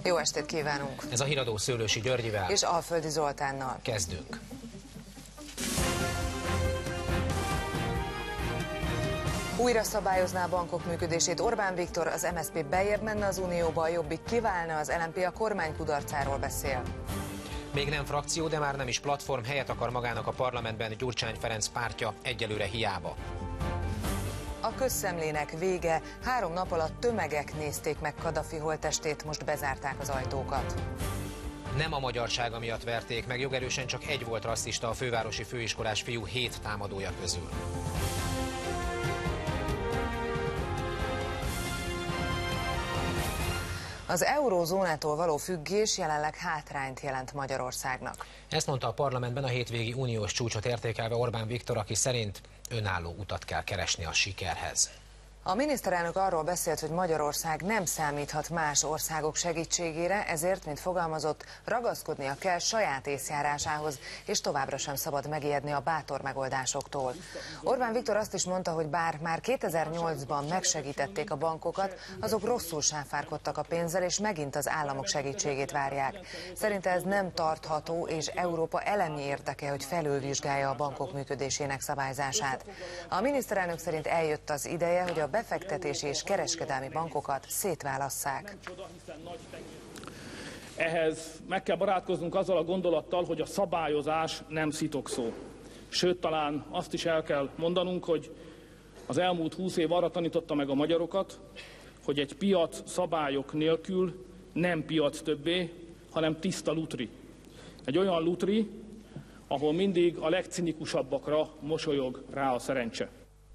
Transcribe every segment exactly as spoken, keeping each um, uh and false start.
Jó estét kívánunk! Ez a híradó Szőlősi Györgyivel és Alföldi Zoltánnal. Kezdünk. Újra szabályozná a bankok működését Orbán Viktor, az em es zé pé bejebb menne az Unióba, a Jobbik kiválna, az el en pé a kormány kudarcáról beszél. Még nem frakció, de már nem is platform, helyet akar magának a parlamentben Gyurcsány Ferenc pártja, egyelőre hiába. A közszemlének vége, három nap alatt tömegek nézték meg Kadhafi holttestét, most bezárták az ajtókat. Nem a magyarsága miatt verték meg, jogerősen csak egy volt rasszista a fővárosi főiskolás fiú hét támadója közül. Az eurózónától való függés jelenleg hátrányt jelent Magyarországnak. Ezt mondta a parlamentben a hétvégi uniós csúcsot értékelve Orbán Viktor, aki szerint önálló utat kell keresni a sikerhez. A miniszterelnök arról beszélt, hogy Magyarország nem számíthat más országok segítségére, ezért, mint fogalmazott, ragaszkodnia kell saját észjárásához, és továbbra sem szabad megijedni a bátor megoldásoktól. Orbán Viktor azt is mondta, hogy bár már kétezer-nyolcban megsegítették a bankokat, azok rosszul sáfárkodtak a pénzzel, és megint az államok segítségét várják. Szerinte ez nem tartható, és Európa elemi érdeke, hogy felülvizsgálja a bankok működésének szabályzását. A miniszterelnök szerint eljött az ideje, hogy a befektetési és kereskedelmi bankokat szétválasszák. Ehhez meg kell barátkoznunk azzal a gondolattal, hogy a szabályozás nem szitokszó. Sőt, talán azt is el kell mondanunk, hogy az elmúlt húsz év arra tanította meg a magyarokat, hogy egy piac szabályok nélkül nem piac többé, hanem tiszta lutri. Egy olyan lutri, ahol mindig a legcinikusabbakra mosolyog rá a szerencse.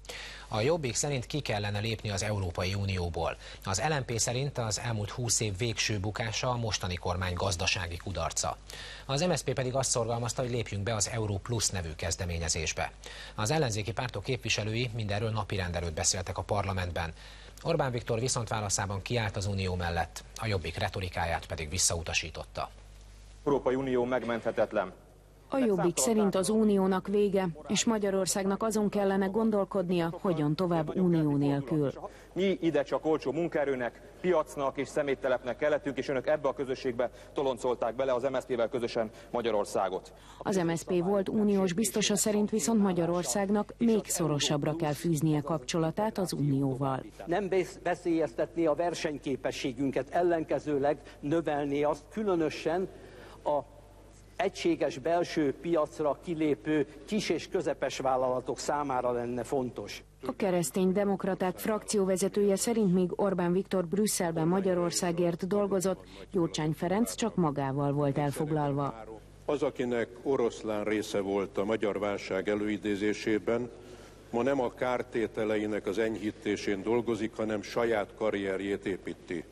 A Jobbik szerint ki kellene lépni az Európai Unióból. Az el en pé szerint az elmúlt húsz év végső bukása a mostani kormány gazdasági kudarca. Az em es zé pé pedig azt szorgalmazta, hogy lépjünk be az Euró Plus nevű kezdeményezésbe. Az ellenzéki pártok képviselői mindenről napirend előtt beszéltek a parlamentben. Orbán Viktor viszont válaszában kiállt az Unió mellett, a Jobbik retorikáját pedig visszautasította. Európai Unió megmenthetetlen. A Jobbik szerint az uniónak vége, és Magyarországnak azon kellene gondolkodnia, hogyan tovább unió nélkül. Mi ide csak olcsó munkaerőnek, piacnak és szeméttelepnek kellettünk, és önök ebbe a közösségbe toloncolták bele az em es zé pével közösen Magyarországot. Az em es zé pé volt uniós biztosa szerint viszont Magyarországnak még szorosabbra kell fűznie kapcsolatát az unióval. Nem veszélyeztetné a versenyképességünket, ellenkezőleg növelné azt, különösen a egységes belső piacra kilépő kis és közepes vállalatok számára lenne fontos. A keresztény-demokraták frakcióvezetője szerint míg Orbán Viktor Brüsszelben Magyarországért dolgozott, Gyurcsány Ferenc csak magával volt elfoglalva. Az, akinek oroszlán része volt a magyar válság előidézésében, ma nem a kártételeinek az enyhítésén dolgozik, hanem saját karrierjét építi.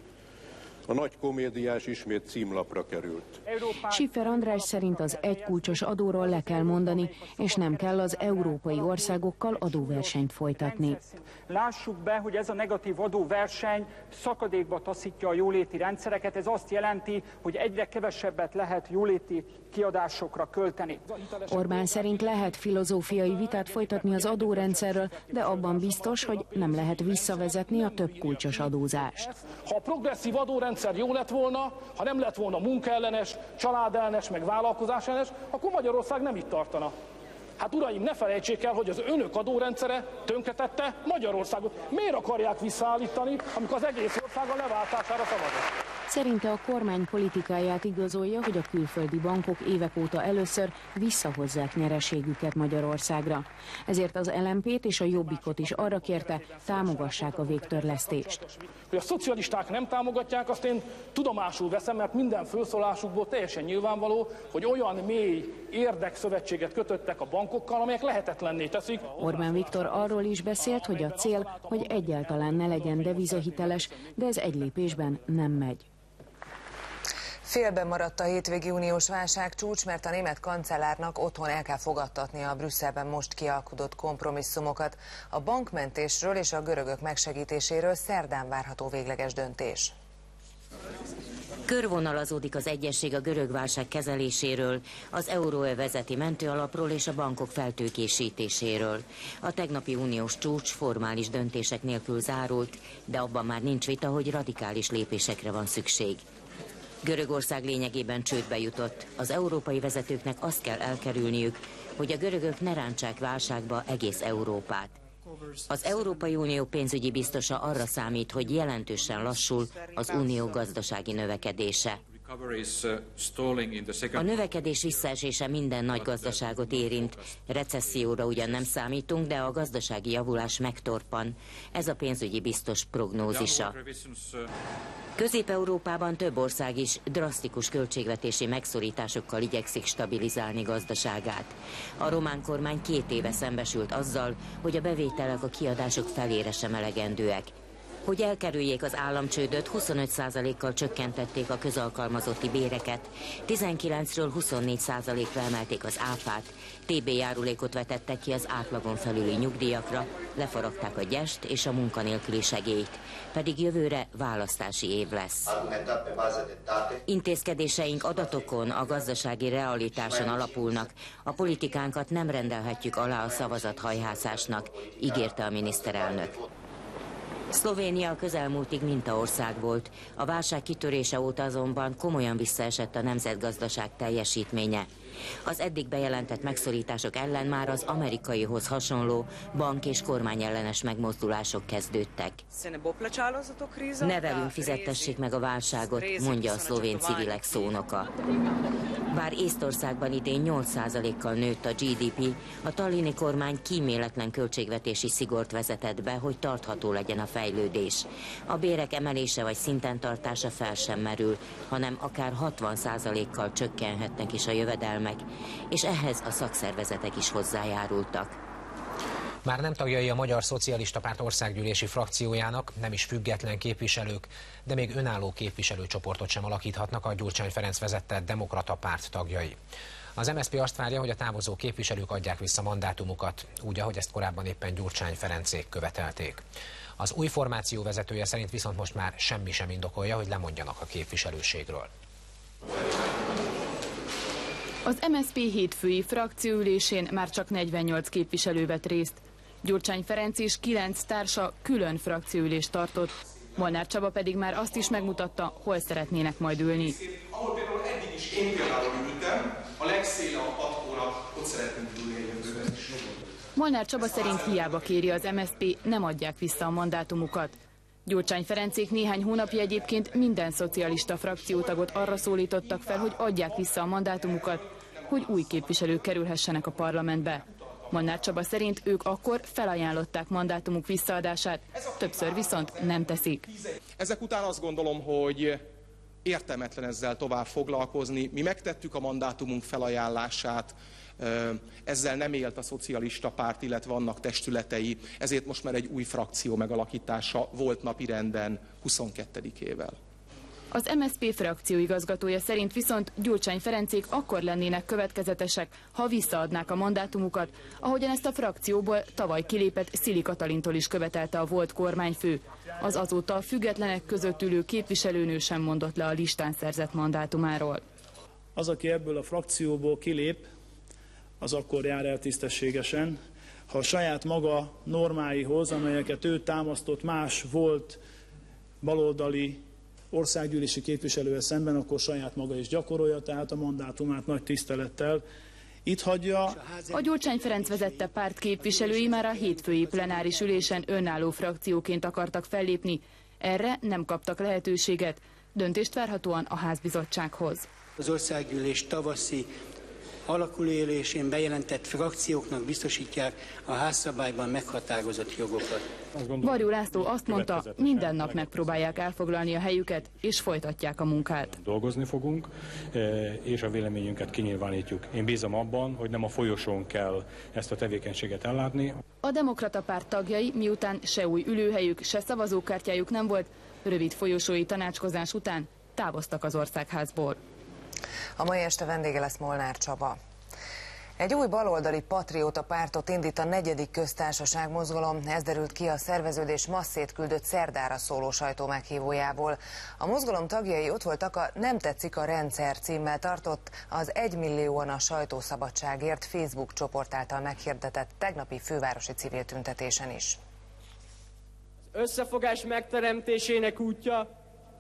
A nagy komédiás ismét címlapra került. Schiffer András szerint az egykulcsos adóról le kell mondani, és nem kell az európai országokkal adóversenyt folytatni. Lássuk be, hogy ez a negatív adóverseny szakadékba taszítja a jóléti rendszereket. Ez azt jelenti, hogy egyre kevesebbet lehet jóléti kiadásokra költeni. Orbán szerint lehet filozófiai vitát folytatni az adórendszerről, de abban biztos, hogy nem lehet visszavezetni a több kulcsos adózást. Ha a progresszív adórendszer jó lett volna, ha nem lett volna munkaellenes, családellenes, meg vállalkozásellenes, akkor Magyarország nem itt tartana. Hát uraim, ne felejtsék el, hogy az önök adórendszere tönkretette Magyarországot. Miért akarják visszaállítani, amikor az egész ország a leváltására szavazott? Szerinte a kormány politikáját igazolja, hogy a külföldi bankok évek óta először visszahozzák nyereségüket Magyarországra. Ezért az el en pét és a Jobbikot is arra kérte, támogassák a végtörlesztést. Hogy a szocialisták nem támogatják, azt én tudomásul veszem, mert minden felszólásukból teljesen nyilvánvaló, hogy olyan mély érdekszövetséget kötöttek a bankokkal, amelyek lehetetlenné teszik. Orbán Viktor arról is beszélt, hogy a cél, hogy egyáltalán ne legyen devizahiteles, de ez egy lépésben nem megy. Félben maradt a hétvégi uniós válságcsúcs, mert a német kancellárnak otthon el kell fogadtatnia a Brüsszelben most kialkudott kompromisszumokat. A bankmentésről és a görögök megsegítéséről szerdán várható végleges döntés. Körvonalazódik az egyesség a görög válság kezeléséről, az euróövezeti mentőalapról és a bankok feltőkésítéséről. A tegnapi uniós csúcs formális döntések nélkül zárult, de abban már nincs vita, hogy radikális lépésekre van szükség. Görögország lényegében csődbe jutott. Az európai vezetőknek azt kell elkerülniük, hogy a görögök ne rántsák válságba egész Európát. Az Európai Unió pénzügyi biztosa arra számít, hogy jelentősen lassul az unió gazdasági növekedése. A növekedés visszaesése minden nagy gazdaságot érint. Recesszióra ugyan nem számítunk, de a gazdasági javulás megtorpan. Ez a pénzügyi biztos prognózisa. Közép-Európában több ország is drasztikus költségvetési megszorításokkal igyekszik stabilizálni gazdaságát. A román kormány két éve szembesült azzal, hogy a bevételek a kiadások felére sem elegendőek. Hogy elkerüljék az államcsődöt, huszonöt százalékkal csökkentették a közalkalmazotti béreket, tizenkilencről huszonnégy százalékra emelték az áfát, té bé járulékot vetettek ki az átlagon felüli nyugdíjakra, lefaragták a gyest és a munkanélküli segélyt, pedig jövőre választási év lesz. Intézkedéseink adatokon, a gazdasági realitáson alapulnak, a politikánkat nem rendelhetjük alá a szavazathajhászásnak, ígérte a miniszterelnök. Szlovénia a közelmúltig mintaország volt, a válság kitörése óta azonban komolyan visszaesett a nemzetgazdaság teljesítménye. Az eddig bejelentett megszorítások ellen már az amerikaihoz hasonló bank- és kormányellenes megmozdulások kezdődtek. Ne velünk fizettessék meg a válságot, mondja a szlovén civilek szónoka. Bár Észtországban idén nyolc százalékkal nőtt a gé dé pé, a tallini kormány kíméletlen költségvetési szigort vezetett be, hogy tartható legyen a fejlődés. A bérek emelése vagy szinten tartása fel sem merül, hanem akár hatvan százalékkal csökkenhetnek is a jövedelmek, és ehhez a szakszervezetek is hozzájárultak. Már nem tagjai a Magyar Szocialista Párt országgyűlési frakciójának, nem is független képviselők, de még önálló képviselőcsoportot sem alakíthatnak a Gyurcsány Ferenc vezette Demokrata Párt tagjai. Az em es zé pé azt várja, hogy a távozó képviselők adják vissza mandátumukat, úgy, ahogy ezt korábban éppen Gyurcsány Ferencék követelték. Az új formáció vezetője szerint viszont most már semmi sem indokolja, hogy lemondjanak a képviselőségről. Az em es zé pé hétfői frakcióülésén már csak negyvennyolc képviselő vett részt. Gyurcsány Ferenc és kilenc társa külön frakcióülést tartott, Molnár Csaba pedig már azt is megmutatta, hol szeretnének majd ülni. Ahol például eddig is én például ültem, a legszélebb a patkónak, ott szeretnénk ülni egy jövőben is. Molnár Csaba szerint hiába kéri az em es zé pé, nem adják vissza a mandátumukat. Gyurcsány Ferencék néhány hónapja egyébként minden szocialista frakciótagot arra szólítottak fel, hogy adják vissza a mandátumukat, hogy új képviselők kerülhessenek a parlamentbe. Molnár Csaba szerint ők akkor felajánlották mandátumuk visszaadását, többször viszont nem teszik. Ezek után azt gondolom, hogy értelmetlen ezzel tovább foglalkozni. Mi megtettük a mandátumunk felajánlását, ezzel nem élt a szocialista párt, illetve annak testületei, ezért most már egy új frakció megalakítása volt napirenden huszonkettedikével. Az em es zé pé frakcióigazgatója szerint viszont Gyurcsány Ferencék akkor lennének következetesek, ha visszaadnák a mandátumukat, ahogyan ezt a frakcióból tavaly kilépett Szili Katalintól is követelte a volt kormányfő. Az azóta a függetlenek között ülő képviselőnő sem mondott le a listán szerzett mandátumáról. Az, aki ebből a frakcióból kilép, az akkor jár el tisztességesen, ha a saját maga normáihoz, amelyeket ő támasztott más volt baloldali országgyűlési képviselővel szemben, akkor saját maga is gyakorolja, tehát a mandátumát nagy tisztelettel itt hagyja. A Gyurcsány Ferenc vezette párt képviselői már a hétfői plenáris ülésen önálló frakcióként akartak fellépni. Erre nem kaptak lehetőséget. Döntést várhatóan a házbizottsághoz. Az országgyűlés tavaszi alakulélésén bejelentett frakcióknak biztosítják a házszabályban meghatározott jogokat. Varjú László azt mondta, minden nap megpróbálják elfoglalni a helyüket, és folytatják a munkát. Dolgozni fogunk, és a véleményünket kinyilvánítjuk. Én bízom abban, hogy nem a folyosón kell ezt a tevékenységet ellátni. A Demokrata Párt tagjai, miután se új ülőhelyük, se szavazókártyájuk nem volt, rövid folyosói tanácskozás után távoztak az országházból. A mai este vendége lesz Molnár Csaba. Egy új baloldali patrióta pártot indít a negyedik köztársaság mozgalom, ez derült ki a szerveződés masszét küldött szerdára szóló sajtó meghívójából. A mozgalom tagjai ott voltak a Nem tetszik a rendszer címmel tartott, az egymillióan a sajtószabadságért Facebook csoport által meghirdetett tegnapi fővárosi civil tüntetésen is. Az összefogás megteremtésének útja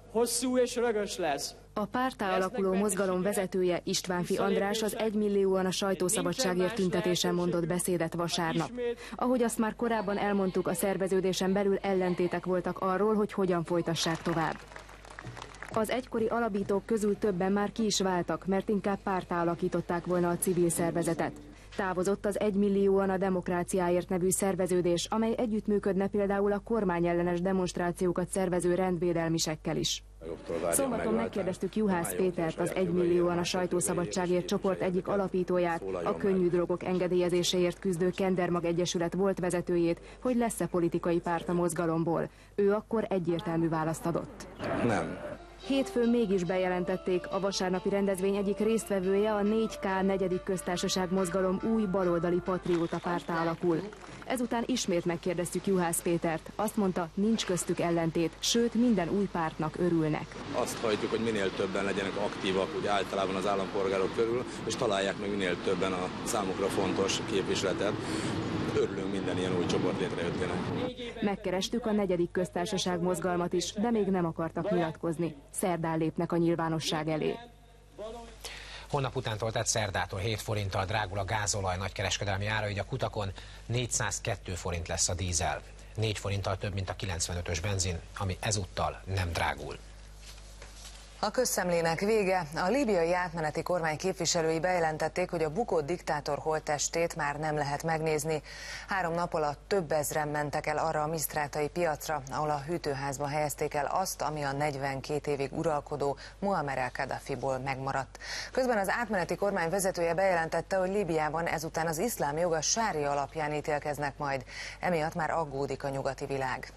hosszú és rögös lesz. A párttá alakuló mozgalom vezetője, Istvánfi András az egymillióan a sajtószabadságért tüntetésen mondott beszédet vasárnap. Ahogy azt már korábban elmondtuk, a szerveződésen belül ellentétek voltak arról, hogy hogyan folytassák tovább. Az egykori alapítók közül többen már ki is váltak, mert inkább párttá alakították volna a civil szervezetet. Távozott az egymillióan a Demokráciáért nevű szerveződés, amely együttműködne például a kormányellenes demonstrációkat szervező rendvédelmisekkel is. Szombaton megkérdeztük Juhász Pétert, az egymillióan a sajtószabadságért csoport egyik alapítóját, a könnyű drogok engedélyezéséért küzdő Kendermag Egyesület volt vezetőjét, hogy lesz-e politikai párt a mozgalomból. Ő akkor egyértelmű választ adott. Nem. Hétfőn mégis bejelentették, a vasárnapi rendezvény egyik résztvevője, a négy ká negyedik köztársaság mozgalom új baloldali patrióta párttá alakul. Ezután ismét megkérdeztük Juhász Pétert. Azt mondta, nincs köztük ellentét, sőt minden új pártnak örülnek. Azt hajtjuk, hogy minél többen legyenek aktívak úgy általában az állampolgárok körül, és találják meg minél többen a számukra fontos képviseletet. Örülünk minden ilyen új csoport létrejöttének. Megkerestük a negyedik köztársaság mozgalmat is, de még nem akartak nyilatkozni. Szerdán lépnek a nyilvánosság elé. Holnap utántól, tehát szerdától hét forinttal drágul a gázolaj nagykereskedelmi ára, így a kutakon négyszázkettő forint lesz a dízel. négy forinttal több, mint a kilencvenötös benzin, ami ezúttal nem drágul. A közszemlének vége. A líbiai átmeneti kormány képviselői bejelentették, hogy a bukott diktátor holttestét már nem lehet megnézni. Három nap alatt több ezren mentek el arra a misztrátai piacra, ahol a hűtőházban helyezték el azt, ami a negyvenkét évig uralkodó Muammar el-Kadhafiból megmaradt. Közben az átmeneti kormány vezetője bejelentette, hogy Líbiában ezután az iszlám jog a sária alapján ítélkeznek majd. Emiatt már aggódik a nyugati világ.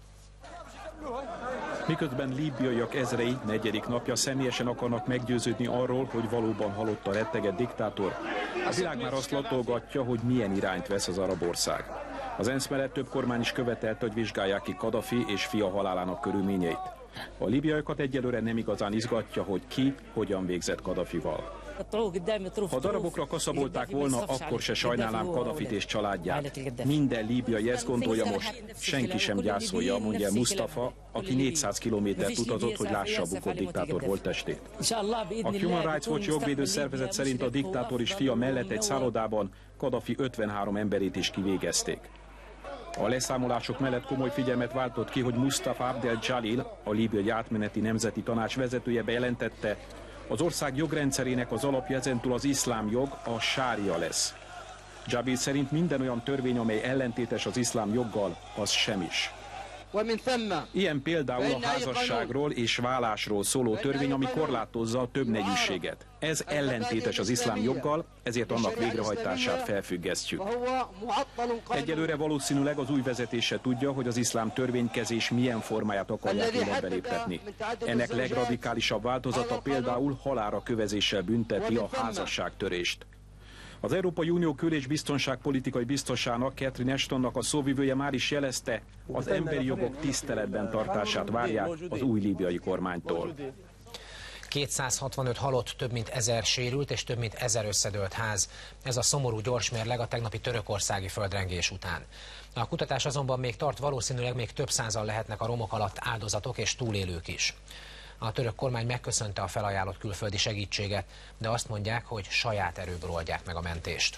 Miközben líbiaiak ezrei negyedik napja személyesen akarnak meggyőződni arról, hogy valóban halott a retteget diktátor, a világ már azt latolgatja, hogy milyen irányt vesz az arab ország. Az ENSZ mellett több kormány is követelte, hogy vizsgálják ki Kadhafi és fia halálának körülményeit. A líbiaiakat egyelőre nem igazán izgatja, hogy ki hogyan végzett Kadhafival. Ha darabokra kaszabolták volna, akkor se sajnálnám Kadhafit és családját. Minden líbiai ezt gondolja most, senki sem gyászolja, mondja Mustafa, aki négyszáz kilométert utazott, hogy lássa a bukott diktátor holttestét. A Human Rights Watch jogvédő szervezet szerint a diktátor és fia mellett egy szállodában Kadhafi ötvenhárom emberét is kivégezték. A leszámolások mellett komoly figyelmet váltott ki, hogy Mustafa Abdel Jalil, a líbiai átmeneti nemzeti tanács vezetője bejelentette, az ország jogrendszerének az alapja ezentúl az iszlám jog, a sária lesz. Jabil szerint minden olyan törvény, amely ellentétes az iszlám joggal, az semmis. Ilyen például a házasságról és vállásról szóló törvény, ami korlátozza a többnegyűséget. Ez ellentétes az iszlám joggal, ezért annak végrehajtását felfüggesztjük. Egyelőre valószínűleg az új vezetése tudja, hogy az iszlám törvénykezés milyen formáját akarják életbe léptetni. Ennek legradikálisabb változata például halálra kövezéssel bünteti a házasságtörést. Az Európai Unió kül- és biztonságpolitikai biztosának, Catherine Ashtonnak a szóvivője már is jelezte, az emberi jogok tiszteletben tartását várják az új líbiai kormánytól. kétszázhatvanöt halott, több mint ezer sérült és több mint ezer összedőlt ház. Ez a szomorú gyorsmérleg a tegnapi törökországi földrengés után. A kutatás azonban még tart, valószínűleg még több százan lehetnek a romok alatt áldozatok és túlélők is. A török kormány megköszönte a felajánlott külföldi segítséget, de azt mondják, hogy saját erőből oldják meg a mentést.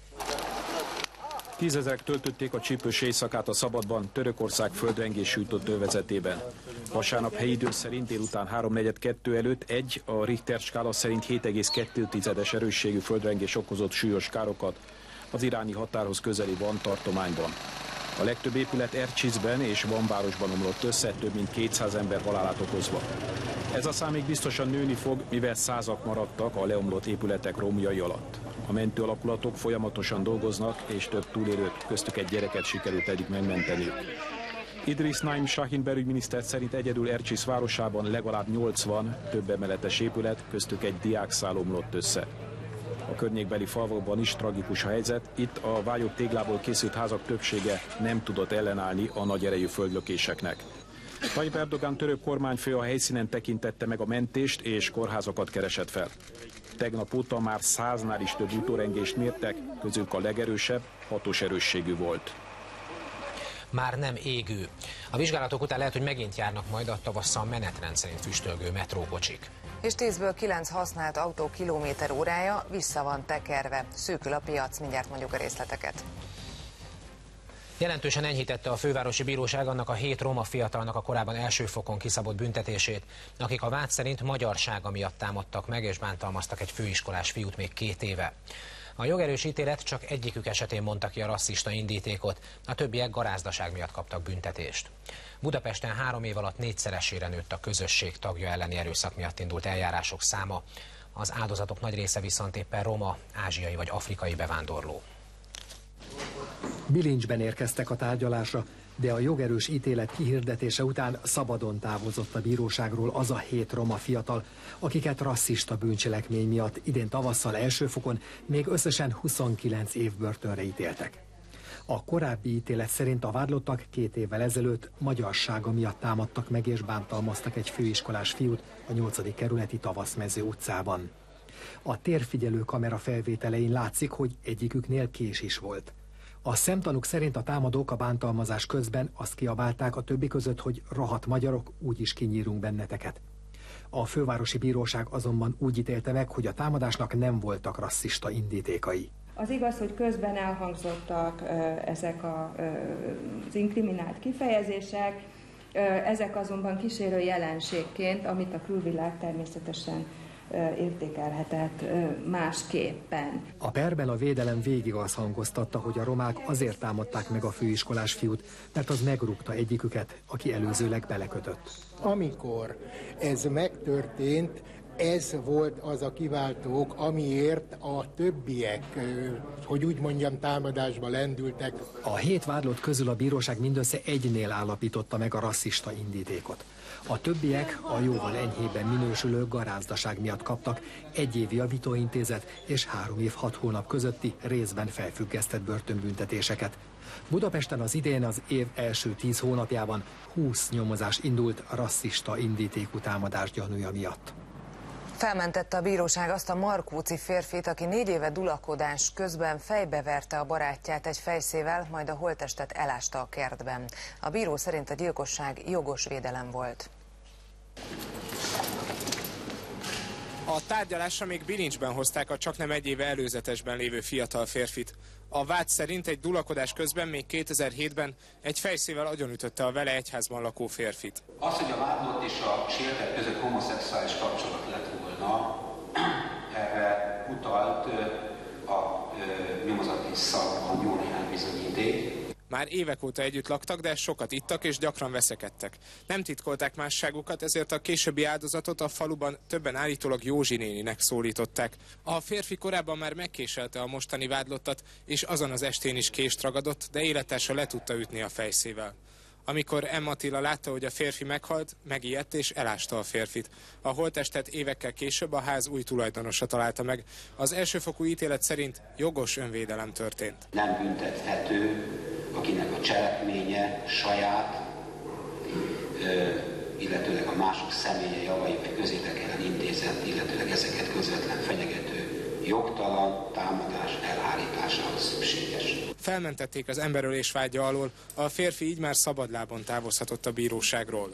Tízezerek töltötték a csípős éjszakát a szabadban, Törökország földrengés sújtott övezetében. Vasárnap helyi idő szerint délután háromnegyed kettő előtt egy, a Richter skála szerint hét egész kettő tizedes erősségű földrengés okozott súlyos károkat az iráni határhoz közeli Van tartományban. A legtöbb épület Ercsizben és Van városban omlott össze, több mint kétszáz ember halálát okozva. Ez a szám még biztosan nőni fog, mivel százak maradtak a leomlott épületek romjai alatt. A mentő alakulatok folyamatosan dolgoznak, és több túlélőt, köztük egy gyereket sikerült eddig megmenteniük. Idris Naim Sahin belügyminiszter szerint egyedül Ercsiz városában legalább nyolcvan több emeletes épület, köztük egy diákszál omlott össze. A környékbeli falvakban is tragikus a helyzet, itt a vályog téglából készült házak többsége nem tudott ellenállni a nagy erejű földlökéseknek. Tayyip Erdogan török kormányfő a helyszínen tekintette meg a mentést és kórházakat keresett fel. Tegnap óta már száznál is több utórengést mértek, közülük a legerősebb hatos erősségű volt. már nem égő. A vizsgálatok után lehet, hogy megint járnak majd a tavasszal menetrend szerint füstölgő metrókocsik. És tízből kilenc használt autó kilométer órája vissza van tekerve. Szűkül a piac, mindjárt mondjuk a részleteket. Jelentősen enyhítette a fővárosi bíróság annak a hét roma fiatalnak a korábban első fokon kiszabott büntetését, akik a vád szerint magyarsága miatt támadtak meg és bántalmaztak egy főiskolás fiút még két éve. A jogerős ítélet csak egyikük esetén mondta ki a rasszista indítékot, a többiek garázdaság miatt kaptak büntetést. Budapesten három év alatt négyszeresére nőtt a közösség tagja elleni erőszak miatt indult eljárások száma. Az áldozatok nagy része viszont éppen roma, ázsiai vagy afrikai bevándorló. Bilincsben érkeztek a tárgyalásra, de a jogerős ítélet kihirdetése után szabadon távozott a bíróságról az a hét roma fiatal, akiket rasszista bűncselekmény miatt idén tavasszal első fokon még összesen huszonkilenc év börtönre ítéltek. A korábbi ítélet szerint a vádlottak két évvel ezelőtt magyarsága miatt támadtak meg és bántalmaztak egy főiskolás fiút a nyolcadik kerületi Tavaszmező utcában. A térfigyelő kamera felvételein látszik, hogy egyiküknél kés is volt. A szemtanúk szerint a támadók a bántalmazás közben azt kiabálták a többi között, hogy rohadt magyarok, úgyis kinyírunk benneteket. A fővárosi bíróság azonban úgy ítélte meg, hogy a támadásnak nem voltak rasszista indítékai. Az igaz, hogy közben elhangzottak ezek a, az inkriminált kifejezések, ezek azonban kísérő jelenségként, amit a külvilág természetesen értékelhetett másképpen. A perben a védelem végig azt hangoztatta, hogy a romák azért támadták meg a főiskolás fiút, mert az megrúgta egyiküket, aki előzőleg belekötött. Amikor ez megtörtént, ez volt az a kiváltó ok, amiért a többiek, hogy úgy mondjam, támadásba lendültek. A hét vádlott közül a bíróság mindössze egynél állapította meg a rasszista indítékot. A többiek a jóval enyhébben minősülő garázdaság miatt kaptak egy év javítóintézet és három év hat hónap közötti részben felfüggesztett börtönbüntetéseket. Budapesten az idén az év első tíz hónapjában húsz nyomozás indult rasszista indítékú támadás gyanúja miatt. Felmentette a bíróság azt a markóci férfit, aki négy éve dulakodás közben fejbeverte a barátját egy fejszével, majd a holttestet elásta a kertben. A bíró szerint a gyilkosság jogos védelem volt. A tárgyalásra még bilincsben hozták a csaknem egy éve előzetesben lévő fiatal férfit. A vád szerint egy dulakodás közben még kétezer-hétben egy fejszével agyonütötte a vele egyházban lakó férfit. Az, hogy a vádlott és a sértett között homoszexuális kapcsolat lett volna, erre utalt a nyomozati szakban jó néhány bizonyíték. Már évek óta együtt laktak, de sokat ittak és gyakran veszekedtek. Nem titkolták másságukat, ezért a későbbi áldozatot a faluban többen állítólag Józsi néninek szólították. A férfi korábban már megkéselte a mostani vádlottat, és azon az estén is kést ragadott, de élettársa le tudta ütni a fejszével. Amikor M. Attila látta, hogy a férfi meghalt, megijedt és elásta a férfit. A holttestet évekkel később a ház új tulajdonosa találta meg. Az elsőfokú ítélet szerint jogos önvédelem történt. Nem büntethető, akinek a cselekménye saját, illetőleg a mások személye javai vagy közérdekelen intézett, illetőleg ezeket közvetlen fenyegető jogtalan támadás elhárításához szükséges. Felmentették az emberölés vágya alól, a férfi így már szabadlábon távozhatott a bíróságról.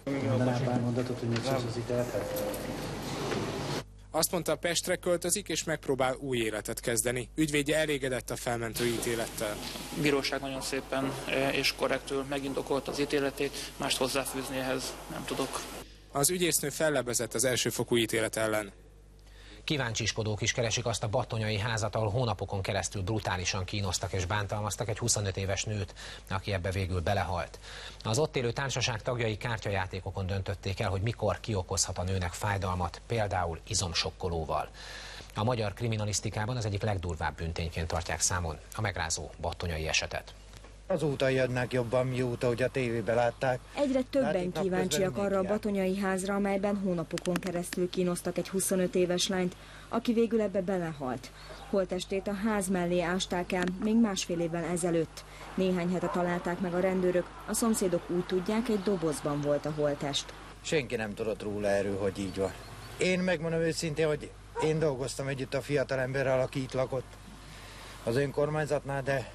Azt mondta, Pestre költözik és megpróbál új életet kezdeni. Ügyvédje elégedett a felmentő ítélettel. A bíróság nagyon szépen és korrektül megindokolt az ítéletét, mást hozzáfűzni ehhez nem tudok. Az ügyésznő fellebezett az elsőfokú ítélet ellen. Kíváncsiskodók is keresik azt a battonyai házat, ahol hónapokon keresztül brutálisan kínoztak és bántalmaztak egy huszonöt éves nőt, aki ebbe végül belehalt. Az ott élő társaság tagjai kártyajátékokon döntötték el, hogy mikor kiokozhat a nőnek fájdalmat, például izomsokkolóval. A magyar kriminalisztikában az egyik legdurvább bűntényként tartják számon a megrázó battonyai esetet. Azóta jönnek jobban, mióta, hogy a tévében látták. Egyre többen kíváncsiak arra a battonyai házra, amelyben hónapokon keresztül kínoztak egy huszonöt éves lányt, aki végül ebbe belehalt. Holttestét a ház mellé ásták el, még másfél évvel ezelőtt. Néhány hete találták meg a rendőrök, a szomszédok úgy tudják, egy dobozban volt a holttest. Senki nem tudott róla erről, hogy így van. Én megmondom őszintén, hogy én dolgoztam együtt a fiatalemberrel, aki itt lakott az önkormányzatnál, de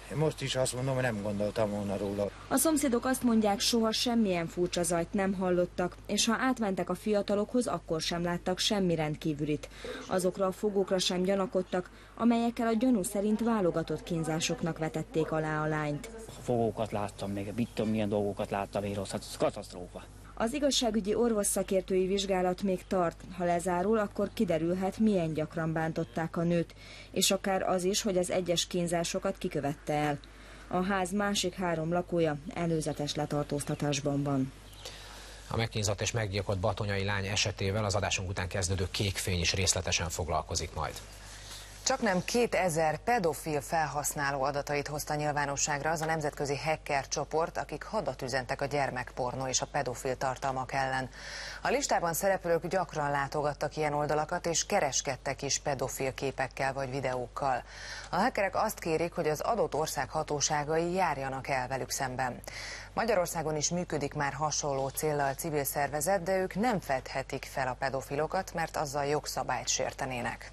Most is azt mondom, hogy nem gondoltam volna róla. A szomszédok azt mondják, soha semmilyen furcsa zajt nem hallottak, és ha átmentek a fiatalokhoz, akkor sem láttak semmi rendkívülit. Azokra a fogókra sem gyanakodtak, amelyekkel a gyanú szerint válogatott kínzásoknak vetették alá a lányt. Fogókat láttam, még mit tudom, milyen dolgokat láttam én rossz, hát ez katasztrófa. Az igazságügyi orvos szakértői vizsgálat még tart. Ha lezárul, akkor kiderülhet, milyen gyakran bántották a nőt, és akár az is, hogy az egyes kínzásokat kikövette el. A ház másik három lakója előzetes letartóztatásban van. A megkínzott és meggyilkolt batonyai lány esetével az adásunk után kezdődő Kékfény is részletesen foglalkozik majd. Csaknem kétezer pedofil felhasználó adatait hozta nyilvánosságra az a nemzetközi hacker csoport, akik hadat üzentek a gyermekpornó és a pedofil tartalmak ellen. A listában szereplők gyakran látogattak ilyen oldalakat és kereskedtek is pedofil képekkel vagy videókkal. A hackerek azt kérik, hogy az adott ország hatóságai járjanak el velük szemben. Magyarországon is működik már hasonló céllal civil szervezet, de ők nem fedhetik fel a pedofilokat, mert azzal jogszabályt sértenének.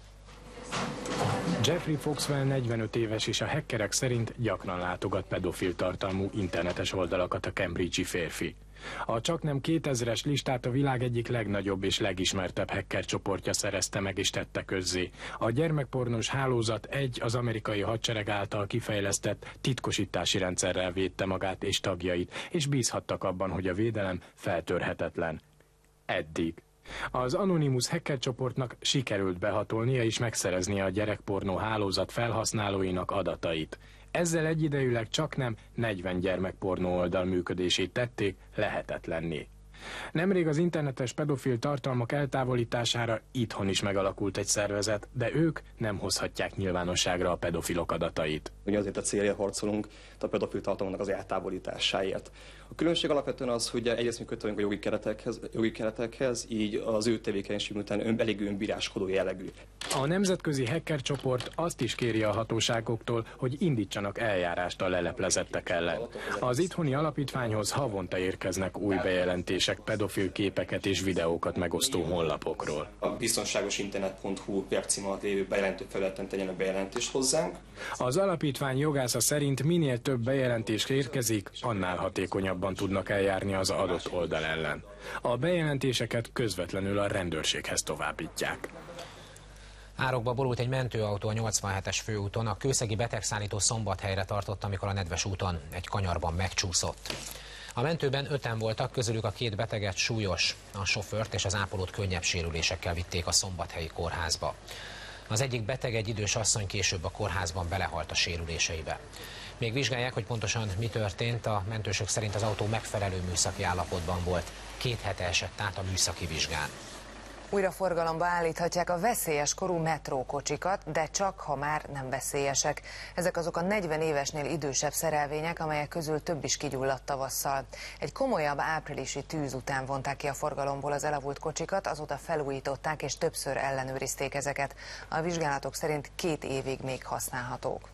Jeffrey Foxwell negyvenöt éves és a hackerek szerint gyakran látogat pedofil tartalmú internetes oldalakat a Cambridge-i férfi. A csaknem kétezres listát a világ egyik legnagyobb és legismertebb hacker csoportja szerezte meg és tette közzé. A gyermekpornós hálózat egy az amerikai hadsereg által kifejlesztett titkosítási rendszerrel védte magát és tagjait, és bízhattak abban, hogy a védelem feltörhetetlen. Eddig. Az Anonymous hacker csoportnak sikerült behatolnia és megszereznie a gyerekpornó hálózat felhasználóinak adatait. Ezzel egyidejűleg csaknem negyven gyermekpornó oldal működését tették lehetetlenné. Nemrég az internetes pedofil tartalmak eltávolítására itthon is megalakult egy szervezet, de ők nem hozhatják nyilvánosságra a pedofilok adatait. Ugye azért a célja harcolunk a pedofil tartalmaknak az eltávolításáért. A különbség alapvetően az, hogy egyrészt mi kötődünk a jogi keretekhez, jogi keretekhez, így az ő tevékenység után ön, elég önbíráskodó jellegű. A nemzetközi hacker csoport azt is kéri a hatóságoktól, hogy indítsanak eljárást a leleplezettek ellen. Az itthoni alapítványhoz havonta érkeznek új bejelentések pedofil képeket és videókat megosztó honlapokról. A biztonságosinternet pont hu webcím alatt lévő bejelentő felületen tegyenek bejelentést hozzánk. Az alapítvány jogásza szerint minél több bejelentés érkezik, annál hatékonyabban tudnak eljárni az adott oldal ellen. A bejelentéseket közvetlenül a rendőrséghez továbbítják. Árokba borult egy mentőautó a nyolcvanhetes főúton, a kőszegi betegszállító Szombathelyre tartott, amikor a nedves úton egy kanyarban megcsúszott. A mentőben öten voltak, közülük a két beteget súlyos, a sofőrt és az ápolót könnyebb sérülésekkel vitték a szombathelyi kórházba. Az egyik beteg, egy idős asszony később a kórházban belehalt a sérüléseibe. Még vizsgálják, hogy pontosan mi történt, a mentősök szerint az autó megfelelő műszaki állapotban volt. Két hete esett át a műszaki vizsgán. Újra forgalomba állíthatják a veszélyes korú metrókocsikat, de csak ha már nem veszélyesek. Ezek azok a negyven évesnél idősebb szerelvények, amelyek közül több is kigyulladt tavasszal. Egy komolyabb áprilisi tűz után vonták ki a forgalomból az elavult kocsikat, azóta felújították és többször ellenőrizték ezeket. A vizsgálatok szerint két évig még használhatók.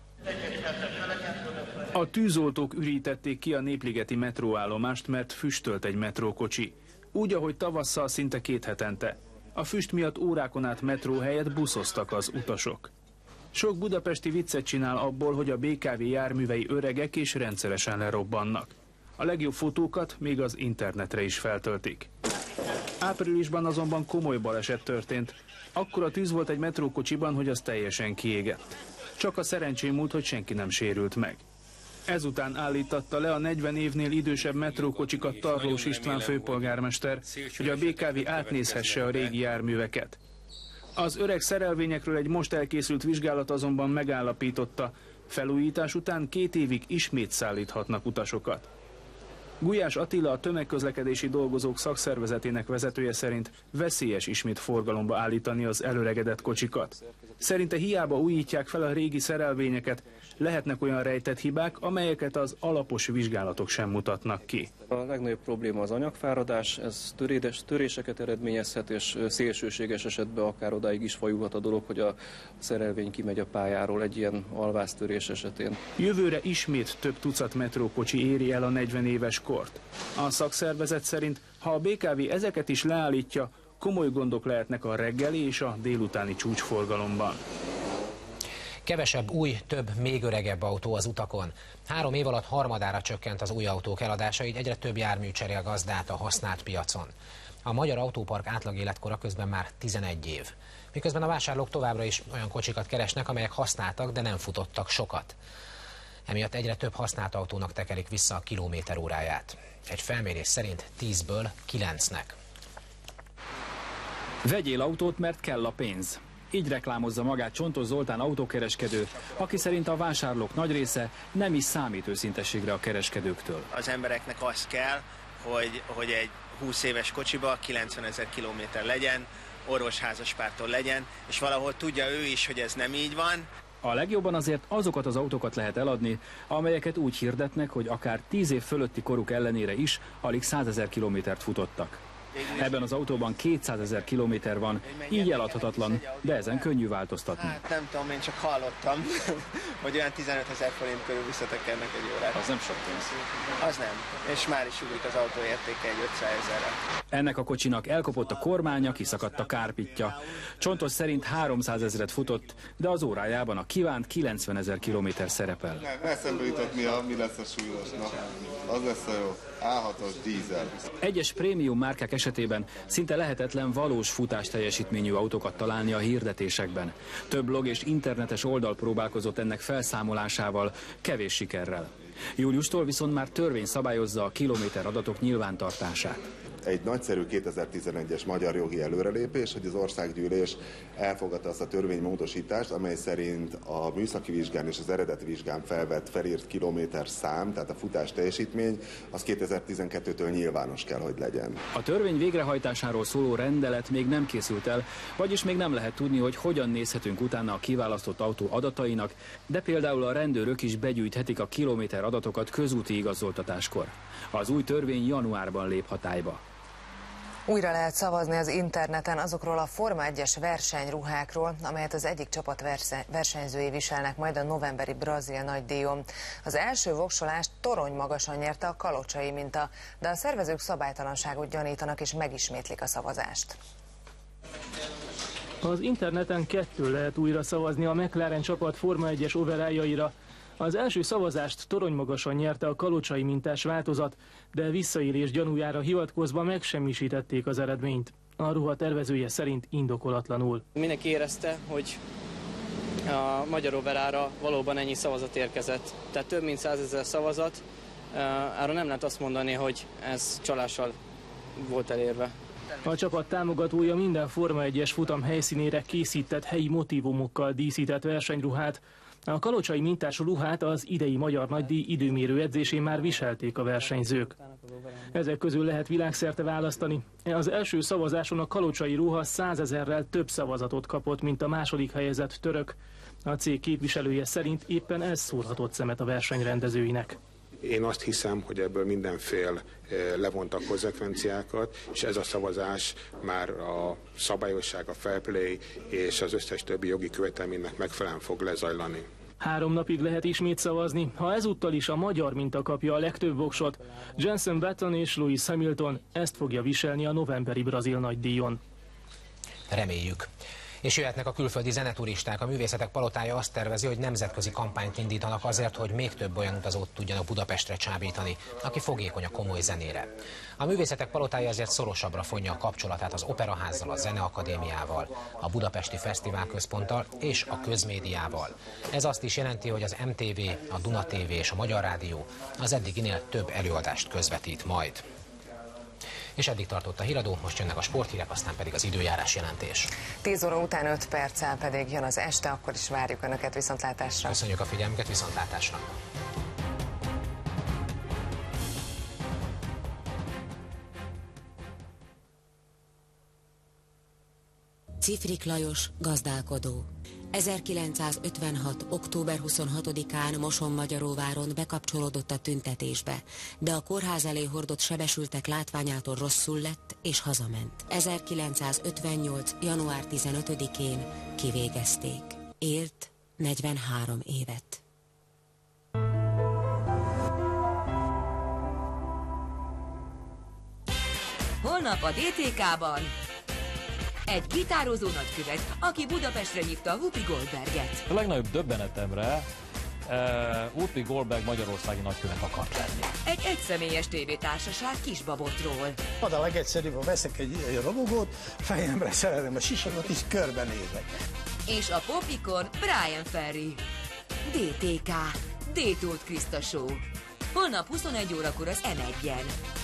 A tűzoltók ürítették ki a népligeti metróállomást, mert füstölt egy metrókocsi. Úgy, ahogy tavasszal szinte két hetente. A füst miatt órákon át metró helyett buszoztak az utasok. Sok budapesti viccet csinál abból, hogy a bé ká vé járművei öregek és rendszeresen lerobbannak. A legjobb fotókat még az internetre is feltöltik. Áprilisban azonban komoly baleset történt. Akkora tűz volt egy metrókocsiban, hogy az teljesen kiégett. Csak a szerencsém múlt, hogy senki nem sérült meg. Ezután állítatta le a negyven évnél idősebb metrókocsikat Tarlós István főpolgármester, hogy a bé ká vé átnézhesse a régi járműveket. Az öreg szerelvényekről egy most elkészült vizsgálat azonban megállapította, felújítás után két évig ismét szállíthatnak utasokat. Gulyás Attila, a tömegközlekedési dolgozók szakszervezetének vezetője szerint veszélyes ismét forgalomba állítani az előregedett kocsikat. Szerinte hiába újítják fel a régi szerelvényeket, lehetnek olyan rejtett hibák, amelyeket az alapos vizsgálatok sem mutatnak ki. A legnagyobb probléma az anyagfáradás, ez törédes, töréseket eredményezhet, és szélsőséges esetben akár odáig is fajulhat a dolog, hogy a szerelvény kimegy a pályáról egy ilyen alváztörés esetén. Jövőre ismét több tucat metrókocsi éri el a negyven éves kort. A szakszervezet szerint, ha a bé ká vé ezeket is leállítja, komoly gondok lehetnek a reggeli és a délutáni csúcsforgalomban. Kevesebb új, több, még öregebb autó az utakon. Három év alatt harmadára csökkent az új autók eladása, így egyre több jármű cserél gazdát a használt piacon. A magyar autópark átlag életkora közben már tizenegy év. Miközben a vásárlók továbbra is olyan kocsikat keresnek, amelyek használtak, de nem futottak sokat. Emiatt egyre több használt autónak tekerik vissza a kilométer óráját. Egy felmérés szerint tízből kilencnek. Vegyél autót, mert kell a pénz. Így reklámozza magát Csontos Zoltán autókereskedő, aki szerint a vásárlók nagy része nem is számít őszintességre a kereskedőktől. Az embereknek az kell, hogy, hogy egy húsz éves kocsiba kilencvenezer kilométer legyen, orvosházaspártól legyen, és valahol tudja ő is, hogy ez nem így van. A legjobban azért azokat az autókat lehet eladni, amelyeket úgy hirdetnek, hogy akár tíz év fölötti koruk ellenére is alig százezer kilométert futottak. Ebben az autóban kétszázezer kilométer van, így eladhatatlan, de ezen könnyű változtatni. Hát nem tudom, én csak hallottam, hogy olyan tizenötezer forint körül visszatekernek egy órát. Az nem sok pénz. Az nem, és már is ugrik az autó értéke egy ötszázezerre. Ennek a kocsinak elkopott a kormánya, kiszakadt a kárpitja. Csontos szerint háromszázezret futott, de az órájában a kívánt kilencvenezer kilométer szerepel. Eszembe jutott, mi, a, mi lesz a súlyos. Na, az lesz a jó. á hatos dízel. Egyes prémium márkák esetében szinte lehetetlen valós futás teljesítményű autókat találni a hirdetésekben. Több blog és internetes oldal próbálkozott ennek felszámolásával, kevés sikerrel. Júliustól viszont már törvény szabályozza a kilométer adatok nyilvántartását. Egy nagyszerű kétezer-tizenegyes magyar jogi előrelépés, hogy az országgyűlés elfogadta azt a törvénymódosítást, amely szerint a műszaki vizsgán és az eredeti vizsgán felvett felírt kilométer szám, tehát a futás teljesítmény, az kétezer-tizenkettőtől nyilvános kell, hogy legyen. A törvény végrehajtásáról szóló rendelet még nem készült el, vagyis még nem lehet tudni, hogy hogyan nézhetünk utána a kiválasztott autó adatainak, de például a rendőrök is begyűjthetik a kilométer adatokat közúti igazoltatáskor. Az új törvény januárban lép hatályba. Újra lehet szavazni az interneten azokról a Forma egyes versenyruhákról, amelyet az egyik csapat versenyzői viselnek majd a novemberi brazil nagydíjon. Az első voksolást torony magasan nyerte a kalocsai minta, de a szervezők szabálytalanságot gyanítanak és megismétlik a szavazást. Az interneten kettő lehet újra szavazni a McLaren csapat Forma egyes overalljaira. Az első szavazást toronymagasan nyerte a kalocsai mintás változat, de visszaélés gyanújára hivatkozva megsemmisítették az eredményt. A ruha tervezője szerint indokolatlanul. Mindenki érezte, hogy a magyar overára valóban ennyi szavazat érkezett. Tehát több mint százezer szavazat. Arra nem lehet azt mondani, hogy ez csalással volt elérve. A csapat támogatója minden Forma egyes futam helyszínére készített helyi motívumokkal díszített versenyruhát. A kalocsai mintású ruhát az idei magyar nagydíj időmérő edzésén már viselték a versenyzők. Ezek közül lehet világszerte választani. Az első szavazáson a kalocsai ruha százezerrel több szavazatot kapott, mint a második helyezett török. A cég képviselője szerint éppen ez szúrhatott szemet a versenyrendezőinek. Én azt hiszem, hogy ebből mindenfél levontak konzekvenciákat, és ez a szavazás már a szabályosság, a fair play és az összes többi jogi követelménynek megfelelően fog lezajlani. Három napig lehet ismét szavazni, ha ezúttal is a magyar minta kapja a legtöbb voksot. Jenson Button és Lewis Hamilton ezt fogja viselni a novemberi brazil nagydíjon. Reméljük. És jöhetnek a külföldi zeneturisták. A Művészetek Palotája azt tervezi, hogy nemzetközi kampányt indítanak azért, hogy még több olyan utazót tudjanak Budapestre csábítani, aki fogékony a komoly zenére. A Művészetek Palotája ezért szorosabbra fonja a kapcsolatát az Operaházzal, a Zeneakadémiával, a Budapesti Fesztiválközponttal és a közmédiával. Ez azt is jelenti, hogy az em té vé, a Duna té vé és a Magyar Rádió az eddiginél több előadást közvetít majd. És eddig tartott a híradó, most jönnek a sporthírek, aztán pedig az időjárás jelentés. tíz óra után öt perccel pedig jön az este, akkor is várjuk Önöket viszontlátásra. Köszönjük a figyelmüket, viszontlátásra! Cifrik Lajos, gazdálkodó. ezerkilencszázötvenhat. október huszonhatodikán Mosonmagyaróváron bekapcsolódott a tüntetésbe, de a kórház elé hordott sebesültek látványától rosszul lett és hazament. ezerkilencszázötvennyolc. január tizenötödikén kivégezték. Élt negyvenhárom évet. Holnap a dé té ká-ban Egy gitározó nagykövet, aki Budapestre hívta Whoopi Goldberget. A legnagyobb döbbenetemre uh, Whoopi Goldberg magyarországi nagykövet akart lenni. Egy egyszemélyes tévétársaság Kisbabotról. Az a legegyszerűbb, ha veszek egy, egy robogót, fejemre szerelem a sisagot, és körbenézek. És a popikon Brian Ferry. dé té ká, D-Tóth Krista Show. Holnap huszonegy órakor az em egyen.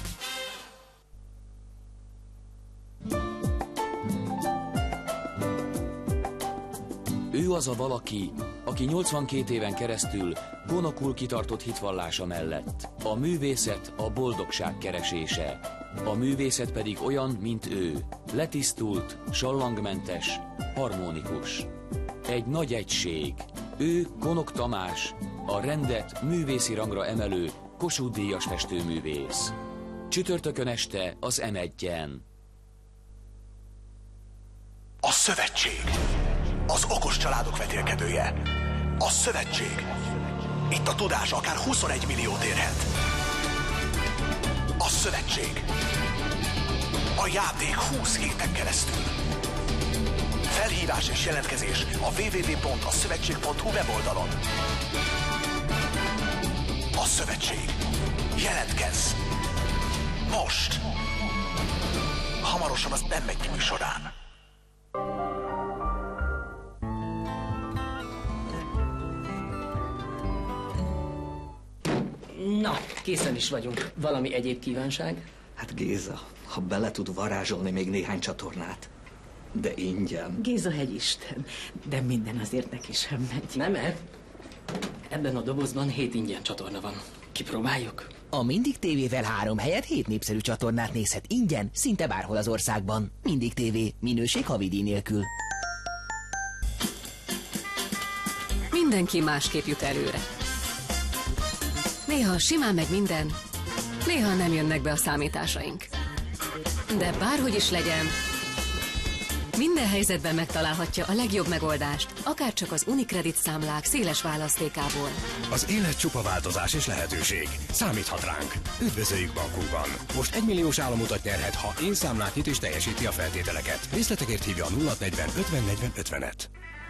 Ő az a valaki, aki nyolcvankét éven keresztül konokul kitartott hitvallása mellett. A művészet a boldogság keresése. A művészet pedig olyan, mint ő. Letisztult, sallangmentes, harmonikus. Egy nagy egység. Ő Konok Tamás, a rendet művészi rangra emelő Kossuth-díjas festőművész. Csütörtökön este az em egyen. A Szövetség. Az okos családok vetélkedője. A Szövetség. Itt a tudás akár huszonegy milliót érhet. A Szövetség. A játék húsz héten keresztül. Felhívás és jelentkezés a double-u double-u double-u pont a szövetség pont hu weboldalon. A Szövetség. Jelentkezz! Most! Hamarosan az nem megy műsorán. Na, készen is vagyunk. Valami egyéb kívánság? Hát Géza, ha bele tud varázsolni még néhány csatornát. De ingyen. Géza hegyisten, de minden azért neki sem megy. Nem-e? Ebben a dobozban hét ingyen csatorna van. Kipróbáljuk? A Mindig tévével három helyett hét népszerű csatornát nézhet ingyen, szinte bárhol az országban. Mindig tévé, minőség havidíj nélkül. Mindenki másképp jut előre. Néha simán meg minden, néha nem jönnek be a számításaink. De bárhogy is legyen, minden helyzetben megtalálhatja a legjobb megoldást, akárcsak az Unicredit számlák széles választékából. Az élet csupa változás és lehetőség. Számíthat ránk. Üdvözöljük bankunkban. Most egymilliós államutat nyerhet, ha én számlát nyit és teljesíti a feltételeket. Részletekért hívja a nulla negyven ötven negyven ötvenet.